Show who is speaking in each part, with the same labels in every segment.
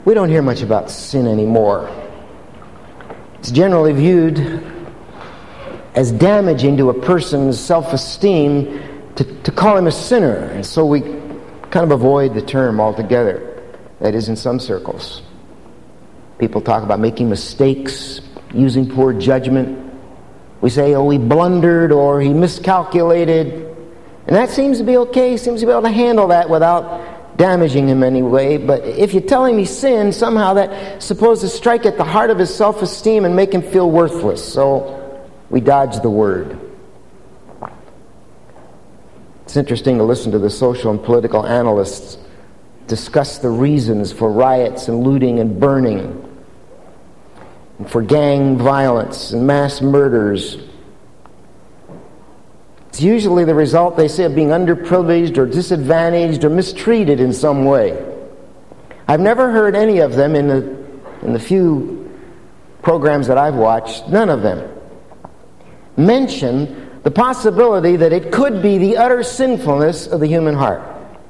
Speaker 1: We don't hear much about sin anymore. It's generally viewed as damaging to a person's self-esteem to call him a sinner. And so we kind of avoid the term altogether. That is, in some circles. People talk about making mistakes, using poor judgment. We say, oh, he blundered or he miscalculated. And that seems to be okay. He seems to be able to handle that without damaging him anyway. But if you tell him he sinned, somehow that's supposed to strike at the heart of his self-esteem and make him feel worthless. So we dodge the word. It's interesting to listen to the social and political analysts discuss the reasons for riots and looting and burning, and for gang violence and mass murders. It's usually the result, they say, of being underprivileged or disadvantaged or mistreated in some way. I've never heard any of them in the few programs that I've watched, none of them mention the possibility that it could be the utter sinfulness of the human heart.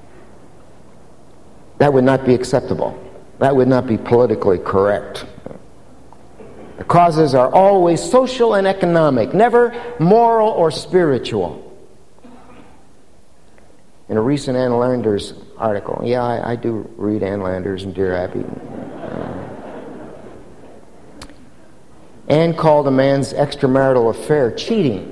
Speaker 1: That would not be acceptable. That would not be politically correct. The causes are always social and economic, never moral or spiritual. In a recent Ann Landers article, I do read Ann Landers and Dear Abby. Ann called a man's extramarital affair cheating.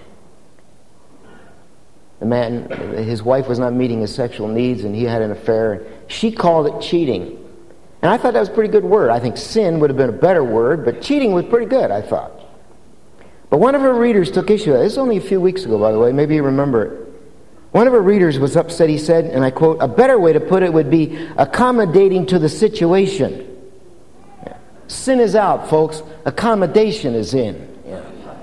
Speaker 1: The man, his wife was not meeting his sexual needs and he had an affair. She called it cheating. And I thought that was a pretty good word. I think sin would have been a better word, but cheating was pretty good, I thought. But one of her readers took issue with it. This is only a few weeks ago, by the way. Maybe you remember it. One of her readers was upset. He said, and I quote, "A better way to put it would be accommodating to the situation." Yeah. Sin is out, folks. Accommodation is in. Yeah.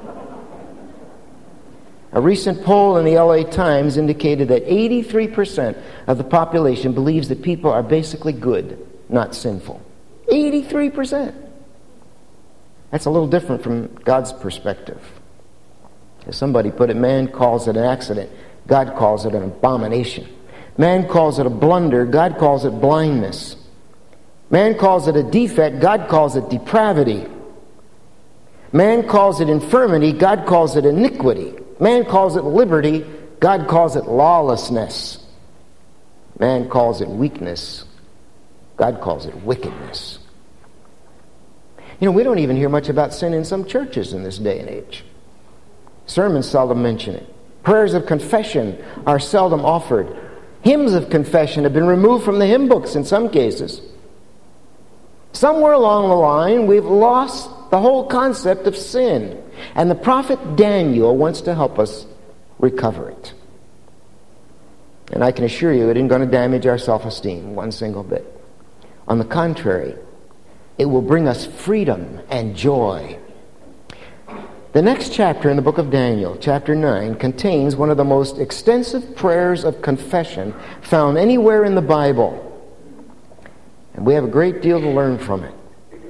Speaker 1: A recent poll in the LA Times indicated that 83% of the population believes that people are basically good, not sinful. 83%. That's a little different from God's perspective. As somebody put it, man calls it an accident. God calls it an abomination. Man calls it a blunder. God calls it blindness. Man calls it a defect. God calls it depravity. Man calls it infirmity. God calls it iniquity. Man calls it liberty. God calls it lawlessness. Man calls it weakness. God calls it wickedness. You know, we don't even hear much about sin in some churches in this day and age. Sermons seldom mention it. Prayers of confession are seldom offered. Hymns of confession have been removed from the hymn books in some cases. Somewhere along the line, we've lost the whole concept of sin. And the prophet Daniel wants to help us recover it. And I can assure you it isn't going to damage our self-esteem one single bit. On the contrary, it will bring us freedom and joy. The next chapter in the book of Daniel, chapter 9, contains one of the most extensive prayers of confession found anywhere in the Bible. And we have a great deal to learn from it.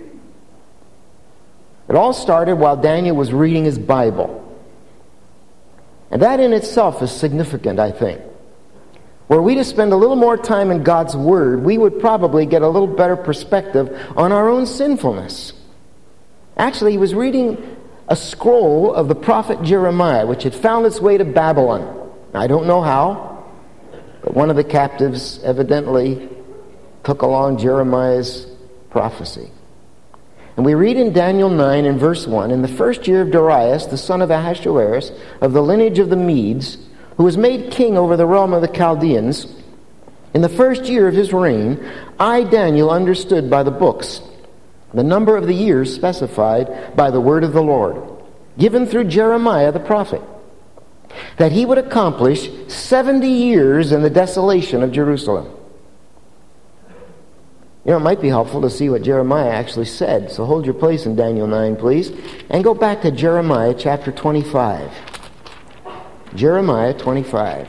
Speaker 1: It all started while Daniel was reading his Bible. And that in itself is significant, I think. Were we to spend a little more time in God's Word, we would probably get a little better perspective on our own sinfulness. Actually, he was reading a scroll of the prophet Jeremiah, which had found its way to Babylon. I don't know how, but one of the captives evidently took along Jeremiah's prophecy. And we read in Daniel 9 in verse 1, "In the first year of Darius, the son of Ahasuerus, of the lineage of the Medes, who was made king over the realm of the Chaldeans, in the first year of his reign, I, Daniel, understood by the books the number of the years specified by the word of the Lord, given through Jeremiah the prophet, that he would accomplish 70 years in the desolation of Jerusalem." You know, it might be helpful to see what Jeremiah actually said. So hold your place in Daniel 9, please, and go back to Jeremiah chapter 25. Jeremiah 25.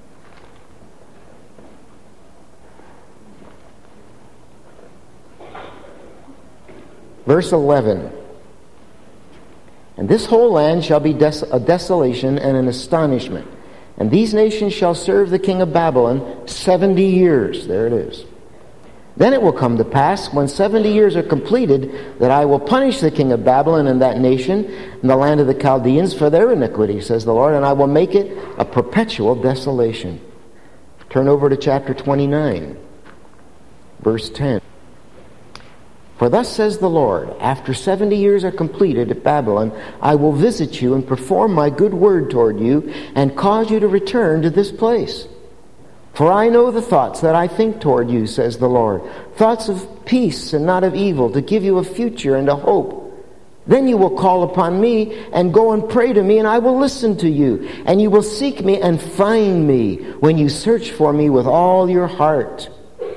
Speaker 1: Verse 11. "And this whole land shall be a desolation and an astonishment. And these nations shall serve the king of Babylon 70 years." There it is. Then it will come to pass, when 70 years are completed, that I will punish the king of Babylon and that nation and the land of the Chaldeans for their iniquity, says the Lord, and I will make it a perpetual desolation. Turn over to chapter 29, verse 10. For thus says the Lord, after 70 years are completed at Babylon, I will visit you and perform my good word toward you and cause you to return to this place. For I know the thoughts that I think toward you, says the Lord, thoughts of peace and not of evil, to give you a future and a hope. Then you will call upon me and go and pray to me, and I will listen to you. And you will seek me and find me when you search for me with all your heart.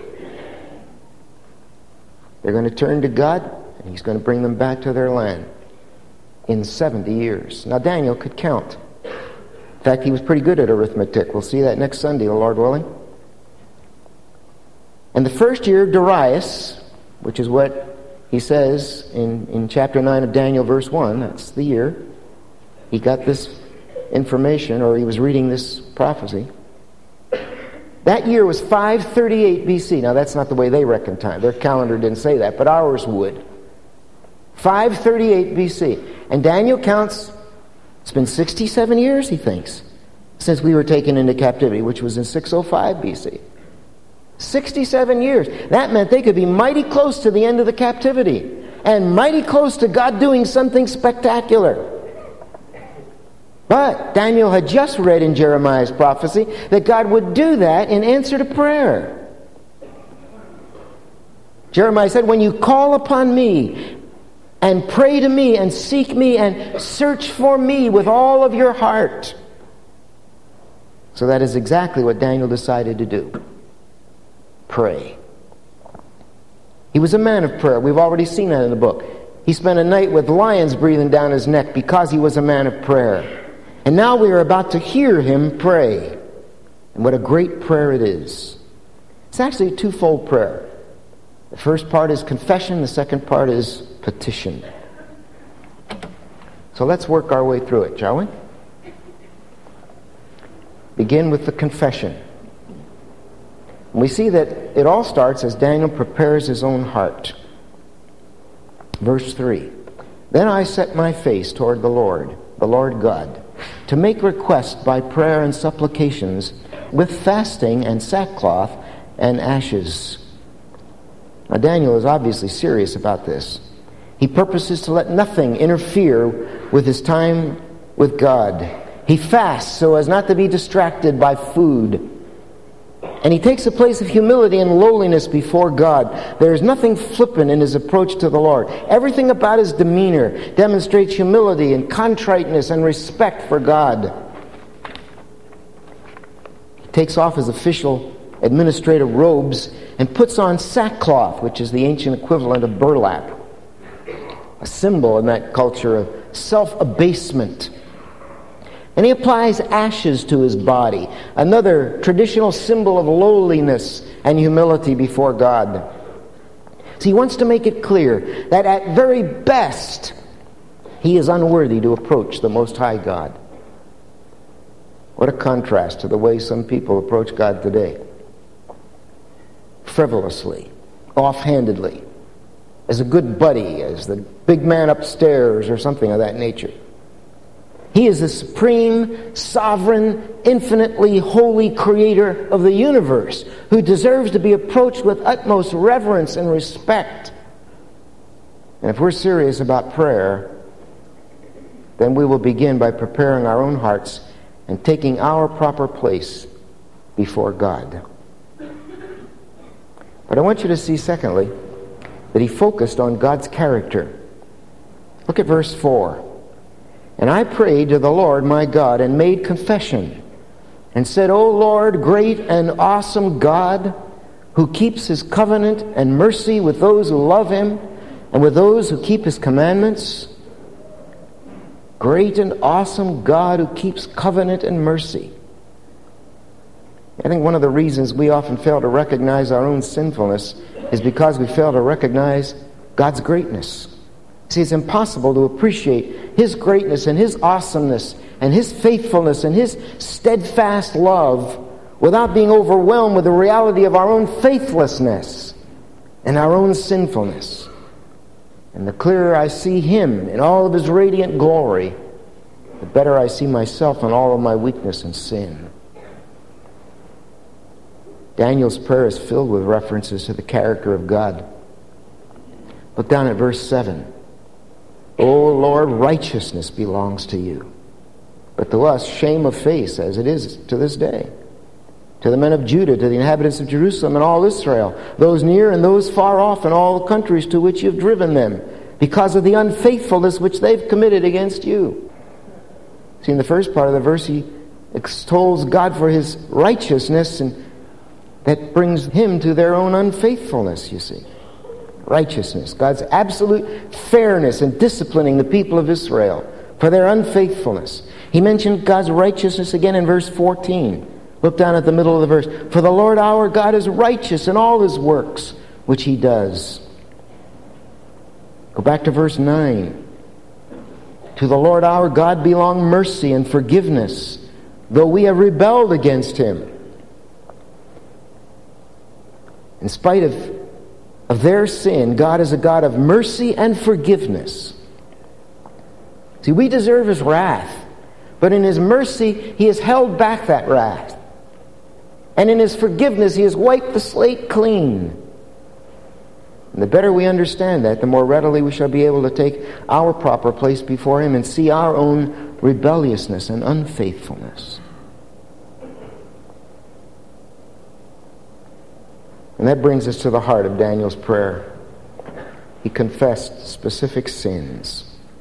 Speaker 1: They're going to turn to God, and He's going to bring them back to their land in 70 years. Now, Daniel could count. In fact, he was pretty good at arithmetic. We'll see that next Sunday, the Lord willing. And the first year of Darius, which is what he says in chapter 9 of Daniel, verse 1, that's the year he got this information, or he was reading this prophecy. That year was 538 BC. Now, that's not the way they reckon time. Their calendar didn't say that, but ours would. 538 BC. And Daniel counts, it's been 67 years, he thinks, since we were taken into captivity, which was in 605 BC. 67 years. That meant they could be mighty close to the end of the captivity and mighty close to God doing something spectacular. But Daniel had just read in Jeremiah's prophecy that God would do that in answer to prayer. Jeremiah said, when you call upon me and pray to me and seek me and search for me with all of your heart. So that is exactly what Daniel decided to do. Pray. He was a man of prayer. We've already seen that in the book. He spent a night with lions breathing down his neck because he was a man of prayer. And now we are about to hear him pray. And what a great prayer it is. It's actually a twofold prayer. The first part is confession. The second part is petition. So let's work our way through it, shall we? Begin with the confession. We see that it all starts as Daniel prepares his own heart. Verse 3. Then I set my face toward the Lord God, to make request by prayer and supplications with fasting and sackcloth and ashes. Now Daniel is obviously serious about this. He purposes to let nothing interfere with his time with God. He fasts so as not to be distracted by food. And he takes a place of humility and lowliness before God. There is nothing flippant in his approach to the Lord. Everything about his demeanor demonstrates humility and contriteness and respect for God. He takes off his official administrative robes and puts on sackcloth, which is the ancient equivalent of burlap, a symbol in that culture of self-abasement. And he applies ashes to his body, another traditional symbol of lowliness and humility before God. So he wants to make it clear that at very best, he is unworthy to approach the Most High God. What a contrast to the way some people approach God today. Frivolously, offhandedly, as a good buddy, as the big man upstairs or something of that nature. He is the supreme, sovereign, infinitely holy creator of the universe, who deserves to be approached with utmost reverence and respect. And if we're serious about prayer, then we will begin by preparing our own hearts and taking our proper place before God. But I want you to see, secondly, that he focused on God's character. Look at verse 4. And I prayed to the Lord my God and made confession and said, O Lord, great and awesome God, who keeps his covenant and mercy with those who love him and with those who keep his commandments. Great and awesome God who keeps covenant and mercy. I think one of the reasons we often fail to recognize our own sinfulness is because we fail to recognize God's greatness. See, it's impossible to appreciate his greatness and his awesomeness and his faithfulness and his steadfast love without being overwhelmed with the reality of our own faithlessness. and our own sinfulness. And the clearer I see Him in all of His radiant glory, the better I see myself in all of my weakness and sin. Daniel's prayer is filled with references to the character of God. Look down at verse 7. O Lord, righteousness belongs to you, but to us shame of face, as it is to this day. To the men of Judah, to the inhabitants of Jerusalem and all Israel, those near and those far off, and all the countries to which you have driven them, because of the unfaithfulness which they've committed against you. See, in the first part of the verse, he extols God for His righteousness, and that brings Him to their own unfaithfulness, you see. Righteousness, God's absolute fairness in disciplining the people of Israel for their unfaithfulness. He mentioned God's righteousness again in verse 14. Look down at the middle of the verse. For the Lord our God is righteous in all His works which He does. Go back to verse 9. To the Lord our God belong mercy and forgiveness, though we have rebelled against Him. In spite of their sin, God is a God of mercy and forgiveness. See, we deserve His wrath, but in His mercy, He has held back that wrath. And in His forgiveness, He has wiped the slate clean. And the better we understand that, the more readily we shall be able to take our proper place before Him and see our own rebelliousness and unfaithfulness. And that brings us to the heart of Daniel's prayer. He confessed specific sins.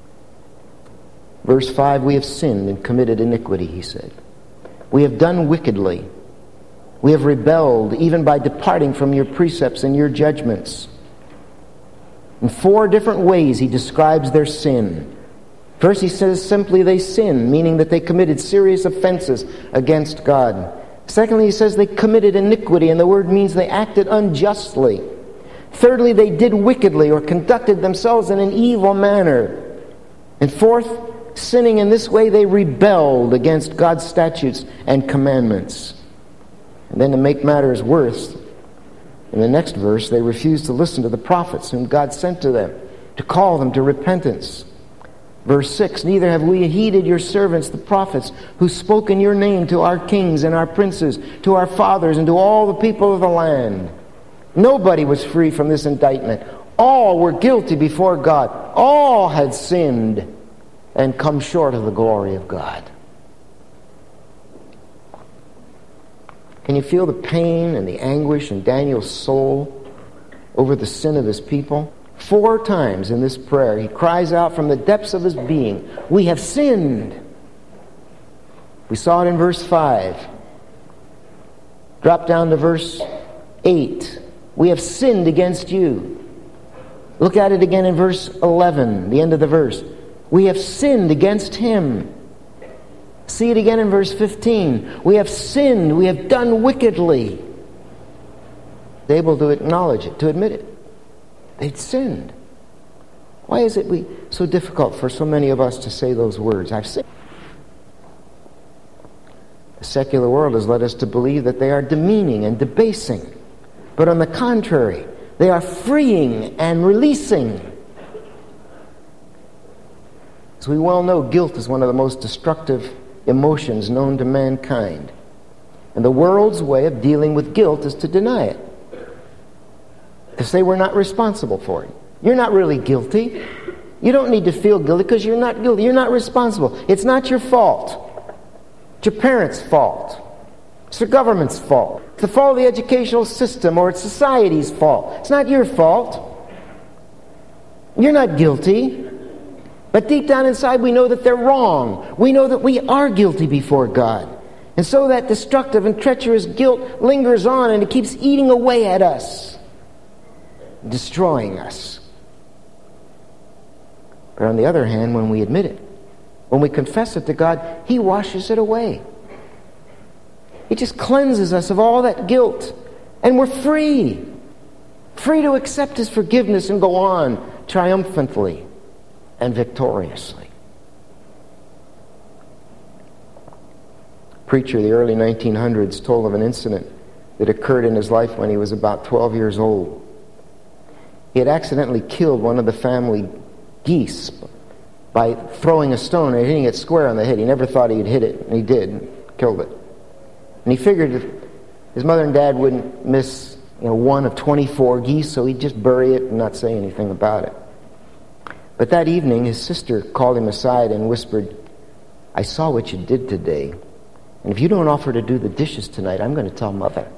Speaker 1: Verse 5, we have sinned and committed iniquity, he said. We have done wickedly. We have rebelled, even by departing from your precepts and your judgments. In 4 different ways he describes their sin. First, he says simply they sinned, meaning that they committed serious offenses against God. Secondly, he says they committed iniquity, and the word means they acted unjustly. Thirdly, they did wickedly or conducted themselves in an evil manner. And fourth, sinning in this way, they rebelled against God's statutes and commandments. And then to make matters worse, in the next verse, they refused to listen to the prophets whom God sent to them to call them to repentance. Verse 6, neither have we heeded your servants, the prophets, who spoke in your name to our kings and our princes, to our fathers, and to all the people of the land. Nobody was free from this indictment. All were guilty before God. All had sinned and come short of the glory of God. Can you feel the pain and the anguish in Daniel's soul over the sin of his people? 4 times in this prayer, he cries out from the depths of his being, we have sinned. We saw it in verse 5. Drop down to verse 8. We have sinned against you. Look at it again in verse 11, the end of the verse. We have sinned against him. See it again in verse 15. We have sinned. We have done wickedly. They're able to acknowledge it, to admit it. They'd sinned. Why is it so difficult for so many of us to say those words? I've sinned. The secular world has led us to believe that they are demeaning and debasing. But on the contrary, they are freeing and releasing. As we well know, guilt is one of the most destructive emotions known to mankind. And the world's way of dealing with guilt is to deny it. To say we're not responsible for it. You're not really guilty. You don't need to feel guilty because you're not guilty. You're not responsible. It's not your fault. It's your parents' fault. It's the government's fault. It's the fault of the educational system, or it's society's fault. It's not your fault. You're not guilty. But deep down inside we know that they're wrong. We know that we are guilty before God. And so that destructive and treacherous guilt lingers on, and it keeps eating away at us, destroying us. But on the other hand, when we admit it, when we confess it to God, He washes it away. He just cleanses us of all that guilt, and we're free. Free to accept His forgiveness and go on triumphantly and victoriously. A preacher of the early 1900s told of an incident that occurred in his life when he was about 12 years old. He had accidentally killed one of the family geese by throwing a stone and hitting it square on the head. He never thought he'd hit it, and he did, killed it. And he figured that his mother and dad wouldn't miss, one of 24 geese, so he'd just bury it and not say anything about it. But that evening, his sister called him aside and whispered, "I saw what you did today, and if you don't offer to do the dishes tonight, I'm going to tell Mother."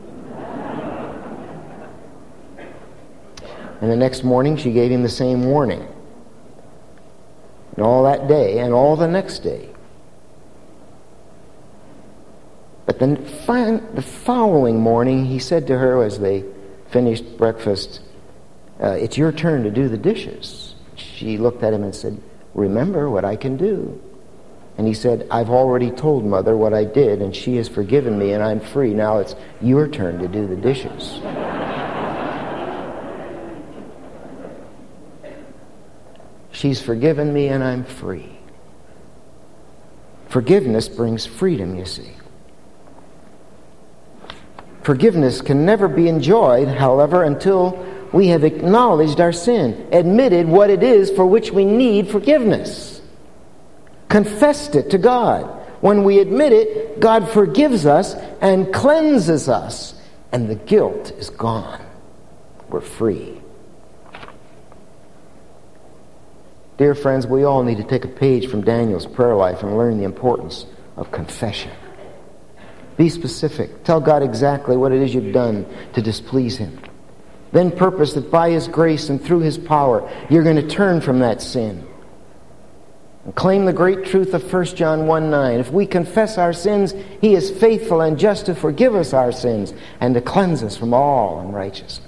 Speaker 1: And the next morning, she gave him the same warning. And all that day, and all the next day. But then the following morning, he said to her as they finished breakfast, "It's your turn to do the dishes." She looked at him and said, "Remember what I can do." And he said, "I've already told Mother what I did, and she has forgiven me, and I'm free. Now it's your turn to do the dishes." She's forgiven me, and I'm free. Forgiveness brings freedom, you see. Forgiveness can never be enjoyed, however, until we have acknowledged our sin, admitted what it is for which we need forgiveness, confessed it to God. When we admit it, God forgives us and cleanses us, and the guilt is gone. We're free. Dear friends, we all need to take a page from Daniel's prayer life and learn the importance of confession. Be specific. Tell God exactly what it is you've done to displease Him. Then purpose that by His grace and through His power, you're going to turn from that sin. And claim the great truth of 1 John 1:9. If we confess our sins, He is faithful and just to forgive us our sins and to cleanse us from all unrighteousness.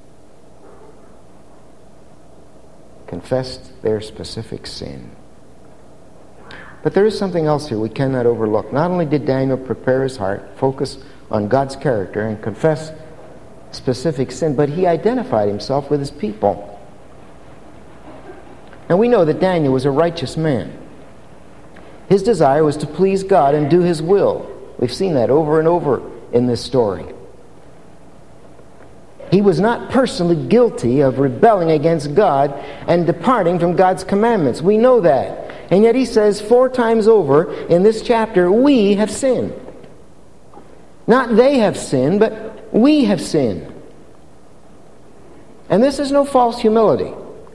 Speaker 1: Confessed their specific sin. But there is something else here we cannot overlook. Not only did Daniel prepare his heart, focus on God's character, and confess specific sin, but he identified himself with his people. Now we know that Daniel was a righteous man. His desire was to please God and do His will. We've seen that over and over in this story. He was not personally guilty of rebelling against God and departing from God's commandments. We know that. And yet he says 4 times over in this chapter, we have sinned. Not they have sinned, but we have sinned. And this is no false humility.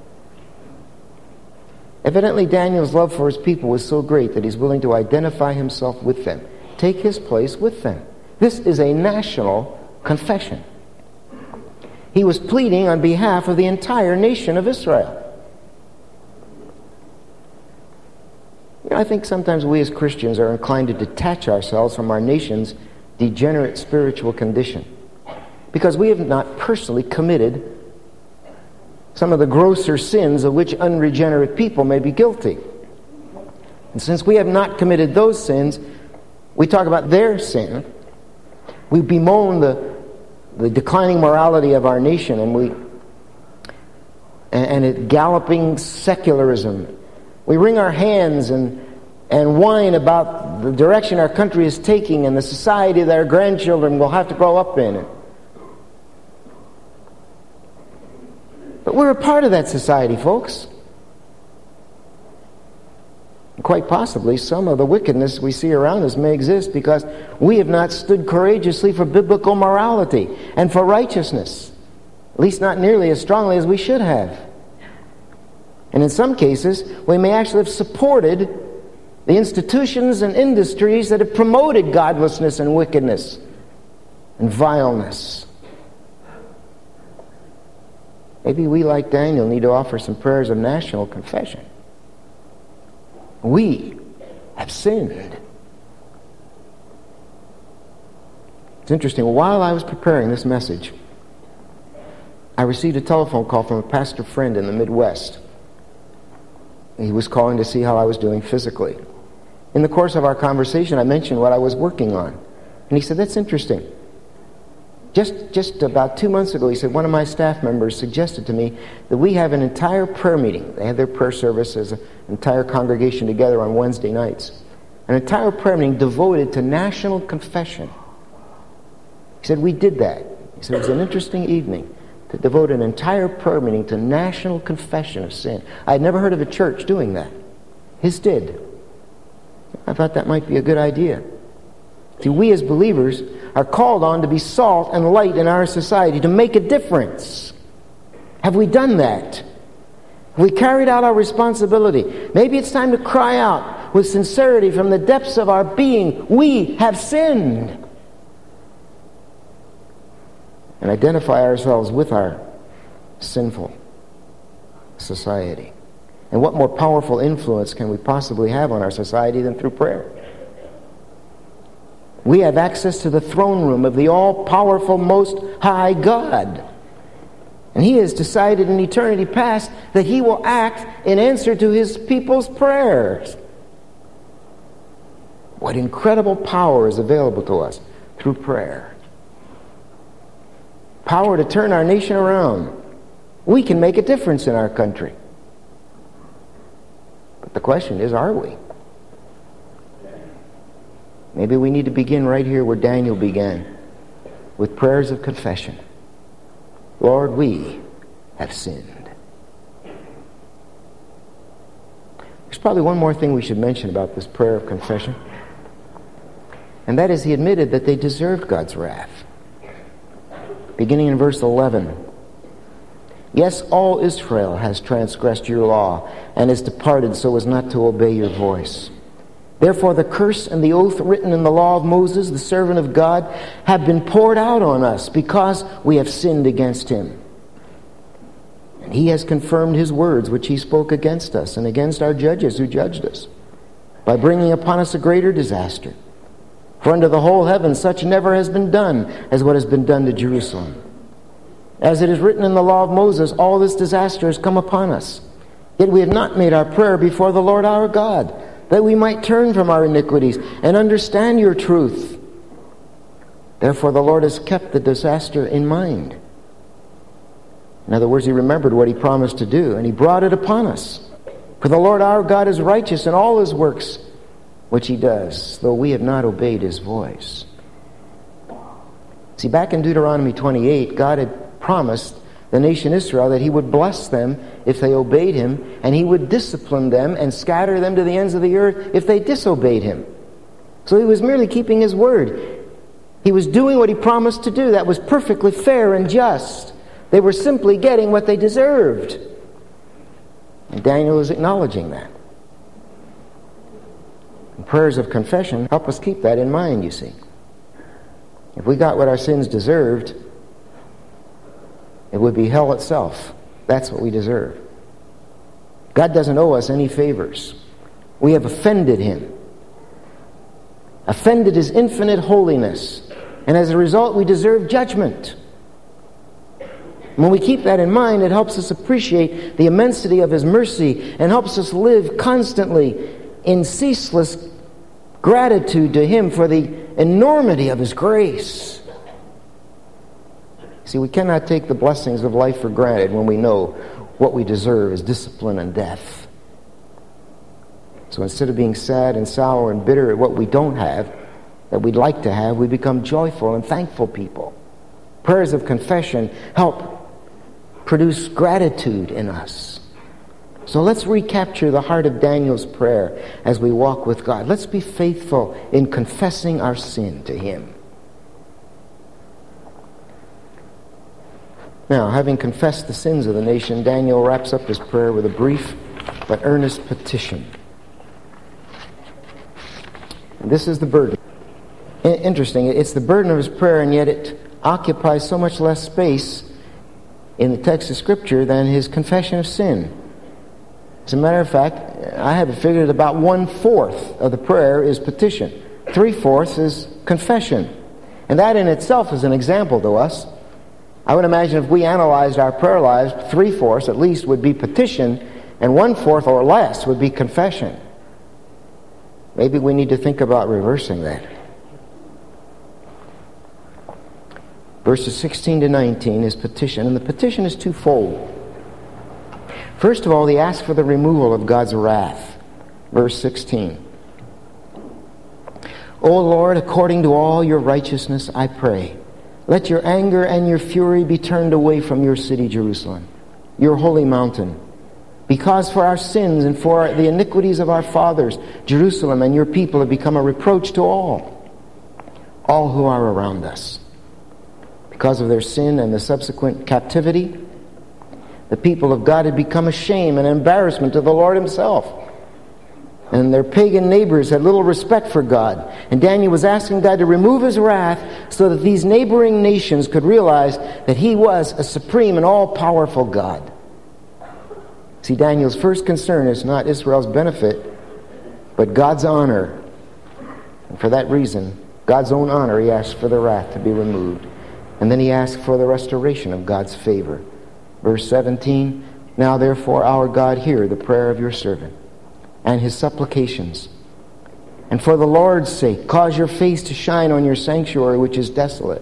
Speaker 1: Evidently, Daniel's love for his people was so great that he's willing to identify himself with them, take his place with them. This is a national confession. He was pleading on behalf of the entire nation of Israel. I think sometimes we as Christians are inclined to detach ourselves from our nation's degenerate spiritual condition because we have not personally committed some of the grosser sins of which unregenerate people may be guilty. And since we have not committed those sins, we talk about their sin. We bemoan the declining morality of our nation and galloping secularism. We wring our hands and whine about the direction our country is taking and the society that our grandchildren will have to grow up in. But we're a part of that society, folks. And quite possibly some of the wickedness we see around us may exist because we have not stood courageously for biblical morality and for righteousness, at least not nearly as strongly as we should have. And in some cases, we may actually have supported the institutions and industries that have promoted godlessness and wickedness and vileness. Maybe we, like Daniel, need to offer some prayers of national confession. We have sinned. It's interesting. While I was preparing this message, I received a telephone call from a pastor friend in the Midwest. He was calling to see how I was doing physically. In the course of our conversation, I mentioned what I was working on. And he said, "That's interesting. Just about 2 months ago," he said, "one of my staff members suggested to me that we have an entire prayer meeting." They had their prayer service as an entire congregation together on Wednesday nights. An entire prayer meeting devoted to national confession. He said, "We did that." He said, "It was an interesting evening. to devote an entire prayer meeting to national confession of sin. I had never heard of a church doing that. His did. I thought that might be a good idea. See, we as believers are called on to be salt and light in our society, to make a difference. Have we done that? Have we carried out our responsibility? Maybe it's time to cry out with sincerity from the depths of our being, we have sinned. And identify ourselves with our sinful society. And what more powerful influence can we possibly have on our society than through prayer? We have access to the throne room of the all-powerful, most high God. And He has decided in eternity past that He will act in answer to His people's prayers. What incredible power is available to us through prayer. Power to turn our nation around. We can make a difference in our country. But the question is, are we? Maybe we need to begin right here where Daniel began, with prayers of confession. Lord, we have sinned. There's probably one more thing we should mention about this prayer of confession. And that is, he admitted that they deserved God's wrath. Beginning in verse 11. Yes, all Israel has transgressed your law and is departed so as not to obey your voice. Therefore the curse and the oath written in the law of Moses, the servant of God, have been poured out on us because we have sinned against him. And he has confirmed his words which he spoke against us and against our judges who judged us, by bringing upon us a greater disaster. For under the whole heaven such never has been done as what has been done to Jerusalem. As it is written in the law of Moses, all this disaster has come upon us. Yet we have not made our prayer before the Lord our God, that we might turn from our iniquities and understand your truth. Therefore the Lord has kept the disaster in mind. In other words, he remembered what he promised to do, and he brought it upon us. For the Lord our God is righteous in all his works, which he does, though we have not obeyed his voice. See, back in Deuteronomy 28, God had promised the nation Israel that he would bless them if they obeyed him, and he would discipline them and scatter them to the ends of the earth if they disobeyed him. So he was merely keeping his word. He was doing what he promised to do. That was perfectly fair and just. They were simply getting what they deserved. And Daniel is acknowledging that. And prayers of confession help us keep that in mind, you see. If we got what our sins deserved, it would be hell itself. That's what we deserve. God doesn't owe us any favors. We have offended him. Offended his infinite holiness. And as a result, we deserve judgment. When we keep that in mind, it helps us appreciate the immensity of his mercy and helps us live constantly in ceaseless gratitude to him for the enormity of his grace. See, we cannot take the blessings of life for granted when we know what we deserve is discipline and death. So instead of being sad and sour and bitter at what we don't have, that we'd like to have, we become joyful and thankful people. Prayers of confession help produce gratitude in us. So let's recapture the heart of Daniel's prayer as we walk with God. Let's be faithful in confessing our sin to him. Now, having confessed the sins of the nation, Daniel wraps up his prayer with a brief but earnest petition. And this is the burden. Interesting, it's the burden of his prayer, and yet it occupies so much less space in the text of Scripture than his confession of sin. As a matter of fact, I have it figured about 1/4 of the prayer is petition. 3/4 is confession. And that in itself is an example to us. I would imagine if we analyzed our prayer lives, 3/4 at least would be petition, and 1/4 or less would be confession. Maybe we need to think about reversing that. Verses 16 to 19 is petition, and the petition is twofold. First of all, he asks for the removal of God's wrath. Verse 16. O Lord, according to all your righteousness, I pray, Let your anger and your fury be turned away from your city, Jerusalem, your holy mountain. Because for our sins and for the iniquities of our fathers, Jerusalem and your people have become a reproach to all who are around us. Because of their sin and the subsequent captivity, the people of God had become a shame and embarrassment to the Lord himself. And their pagan neighbors had little respect for God. And Daniel was asking God to remove his wrath so that these neighboring nations could realize that he was a supreme and all-powerful God. See, Daniel's first concern is not Israel's benefit, but God's honor. And for that reason, God's own honor, he asked for the wrath to be removed. And then he asked for the restoration of God's favor. Verse 17, now therefore, our God, hear the prayer of your servant and his supplications. And for the Lord's sake, cause your face to shine on your sanctuary, which is desolate.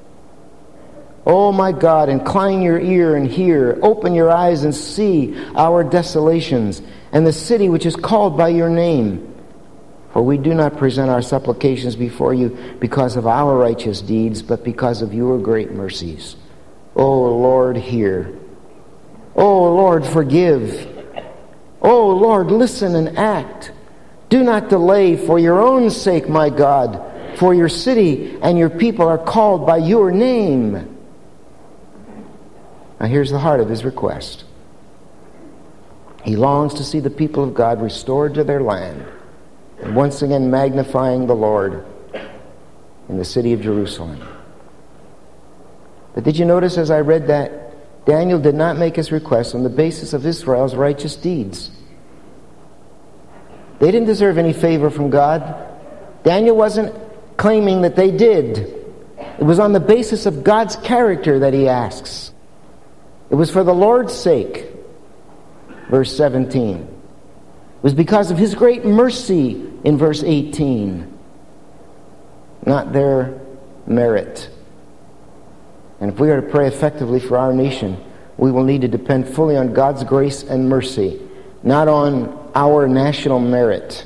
Speaker 1: O my God, incline your ear and hear. Open your eyes and see our desolations and the city which is called by your name. For we do not present our supplications before you because of our righteous deeds, but because of your great mercies. O Lord, hear. O Lord, forgive. O Lord, listen and act. Do not delay for your own sake, my God, for your city and your people are called by your name. Now here's the heart of his request. He longs to see the people of God restored to their land and once again magnifying the Lord in the city of Jerusalem. But did you notice as I read that, Daniel did not make his request on the basis of Israel's righteous deeds. They didn't deserve any favor from God. Daniel wasn't claiming that they did. It was on the basis of God's character that he asks. It was for the Lord's sake. Verse 17. It was because of his great mercy in verse 18. Not their merit. And if we are to pray effectively for our nation, we will need to depend fully on God's grace and mercy, not on our national merit.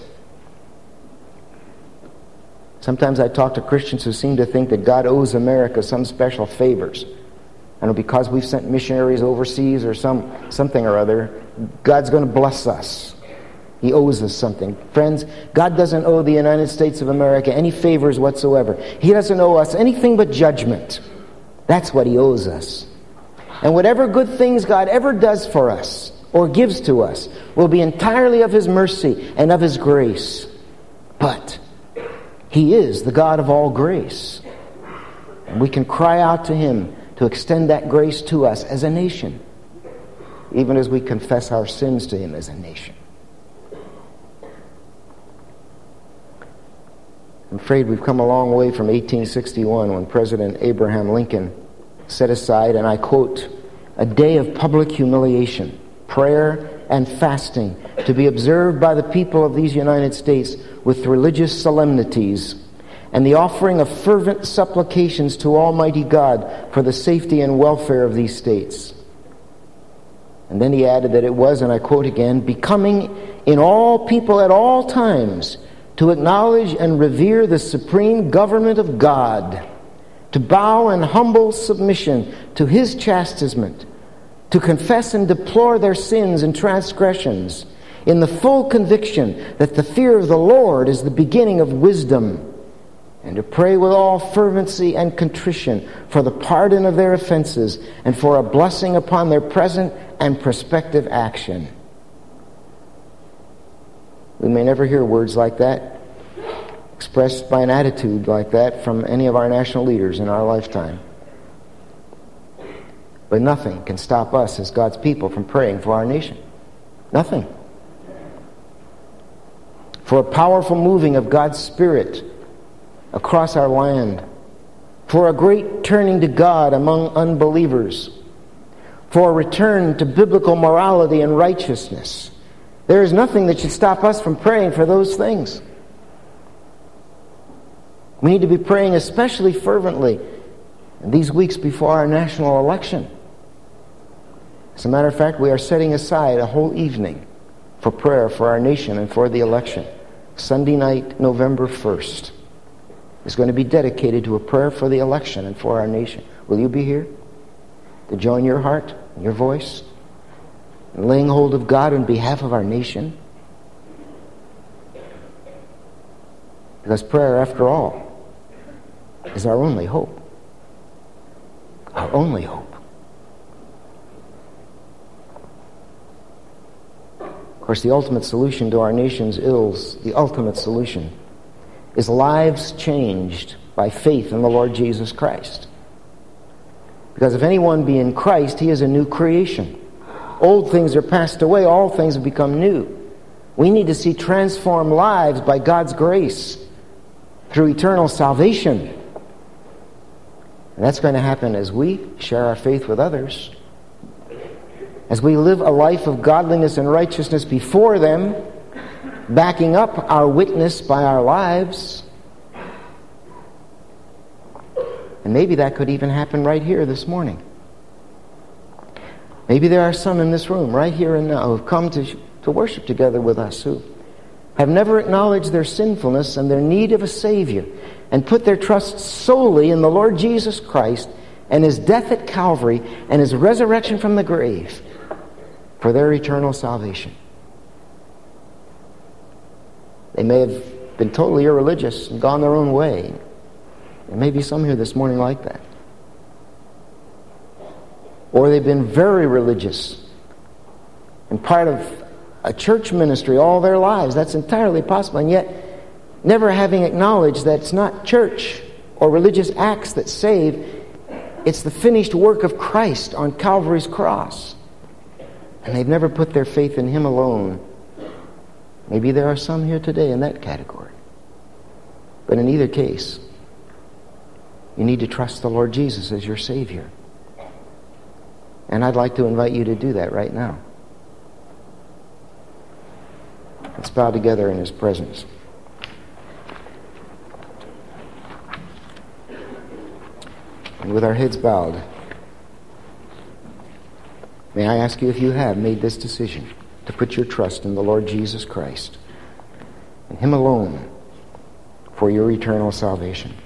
Speaker 1: Sometimes I talk to Christians who seem to think that God owes America some special favors. I know because we've sent missionaries overseas or something or other, God's going to bless us. He owes us something. Friends, God doesn't owe the United States of America any favors whatsoever. He doesn't owe us anything but judgment. That's what he owes us. And whatever good things God ever does for us or gives to us will be entirely of his mercy and of his grace. But he is the God of all grace. And we can cry out to him to extend that grace to us as a nation, even as we confess our sins to him as a nation. I'm afraid we've come a long way from 1861 when President Abraham Lincoln set aside, and I quote, a day of public humiliation, prayer, and fasting to be observed by the people of these United States with religious solemnities and the offering of fervent supplications to Almighty God for the safety and welfare of these states. And then he added that it was, and I quote again, becoming in all people at all times to acknowledge and revere the supreme government of God, to bow in humble submission to his chastisement, to confess and deplore their sins and transgressions, in the full conviction that the fear of the Lord is the beginning of wisdom, and to pray with all fervency and contrition for the pardon of their offenses and for a blessing upon their present and prospective action. We may never hear words like that expressed by an attitude like that from any of our national leaders in our lifetime. But nothing can stop us as God's people from praying for our nation. Nothing. For a powerful moving of God's Spirit across our land. For a great turning to God among unbelievers. For a return to biblical morality and righteousness. There is nothing that should stop us from praying for those things. We need to be praying especially fervently in these weeks before our national election. As a matter of fact, we are setting aside a whole evening for prayer for our nation and for the election. Sunday night, November 1st. is going to be dedicated to a prayer for the election and for our nation. Will you be here to join your heart and your voice in laying hold of God on behalf of our nation? Because prayer, after all, is our only hope. Our only hope. Of course, the ultimate solution to our nation's ills, the ultimate solution, is lives changed by faith in the Lord Jesus Christ. Because if anyone be in Christ, he is a new creation. Old things are passed away, all things have become new. We need to see transformed lives by God's grace through eternal salvation. And that's going to happen as we share our faith with others, as we live a life of godliness and righteousness before them, backing up our witness by our lives. And maybe that could even happen right here this morning. Maybe there are some in this room right here and now who have come to worship together with us who have never acknowledged their sinfulness and their need of a Savior and put their trust solely in the Lord Jesus Christ and His death at Calvary and His resurrection from the grave for their eternal salvation. They may have been totally irreligious and gone their own way. There may be some here this morning like that. Or they've been very religious and part of a church ministry all their lives. That's entirely possible. And yet, never having acknowledged that it's not church or religious acts that save, it's the finished work of Christ on Calvary's cross. And they've never put their faith in Him alone. Maybe there are some here today in that category. But in either case, you need to trust the Lord Jesus as your Savior. And I'd like to invite you to do that right now. Let's bow together in His presence. And with our heads bowed, may I ask you if you have made this decision to put your trust in the Lord Jesus Christ, and Him alone, for your eternal salvation.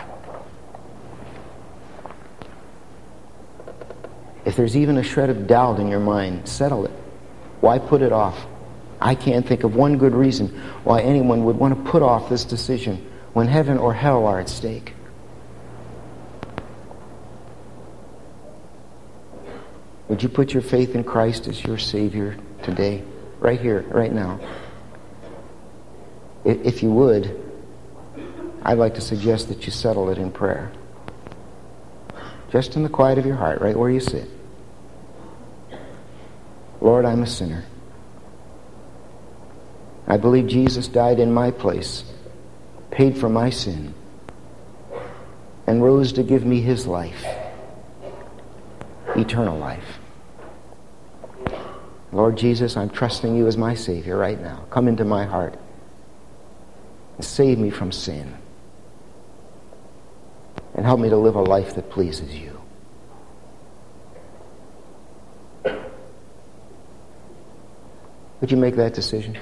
Speaker 1: If there's even a shred of doubt in your mind, settle it. Why put it off? I can't think of one good reason why anyone would want to put off this decision when heaven or hell are at stake. Would you put your faith in Christ as your Savior today, right here, right now? If you would, I'd like to suggest that you settle it in prayer. Just in the quiet of your heart, right where you sit. Lord, I'm a sinner. I believe Jesus died in my place, paid for my sin, and rose to give me His life, eternal life. Lord Jesus, I'm trusting You as my Savior right now. Come into my heart and save me from sin. And help me to live a life that pleases You. Would you make that decision?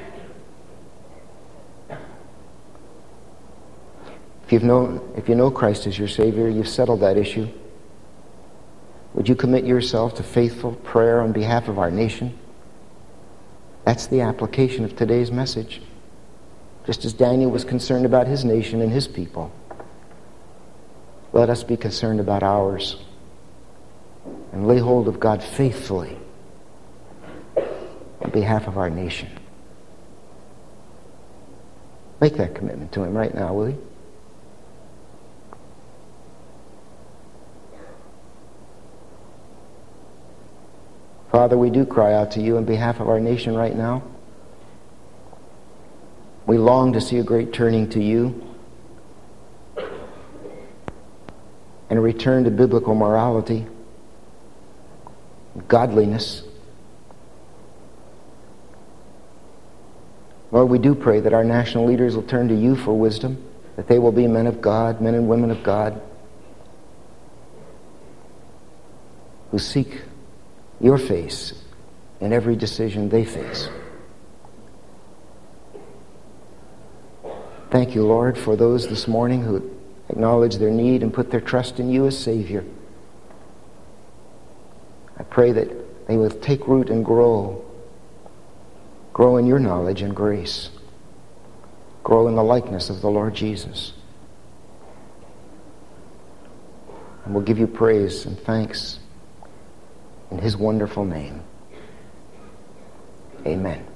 Speaker 1: If you know Christ as your Savior, you've settled that issue. Would you commit yourself to faithful prayer on behalf of our nation? That's the application of today's message. Just as Daniel was concerned about his nation and his people, let us be concerned about ours and lay hold of God faithfully on behalf of our nation. Make that commitment to Him right now, will you? Father, we do cry out to You on behalf of our nation right now. We long to see a great turning to You and a return to biblical morality, godliness. Lord, we do pray that our national leaders will turn to You for wisdom, that they will be men of God, men and women of God, who seek Your face in every decision they face. Thank You, Lord, for those this morning who acknowledge their need and put their trust in you as Savior. I pray that they will take root and grow in your knowledge and grace, grow in the likeness of the Lord Jesus. And we'll give you praise and thanks in his wonderful name. Amen.